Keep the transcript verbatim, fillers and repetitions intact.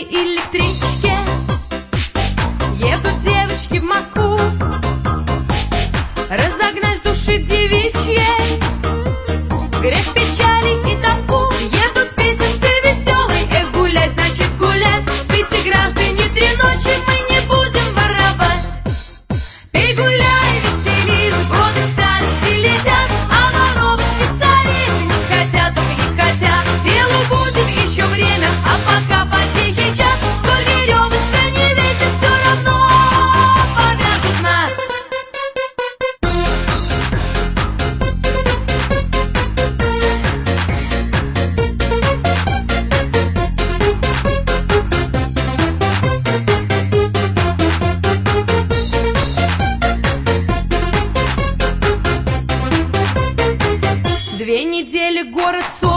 новой электричке едут девочки в Москву. Разогнать с души девичьей грех печали и тоску. Едут с песенкой веселой, эх, гулять, значит гулять. Спите, граждане, три ночи мы не будем воровать. Пей, гуляй, веселись, годы старости летят, а воровочки стареть не хотят, только не хотят. Делу будет еще время, а пока потехи час. Сколь веревочка не ветер, все равно повяжут нас. Две недели город сон.